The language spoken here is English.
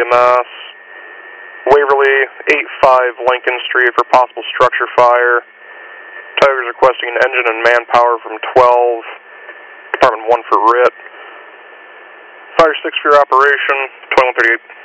Mass. Waverly, 85 Lincoln Street for possible structure fire. Tiger's requesting an engine and manpower from 12, Department 1 for RIT. Fire 6 for your operation, 2138.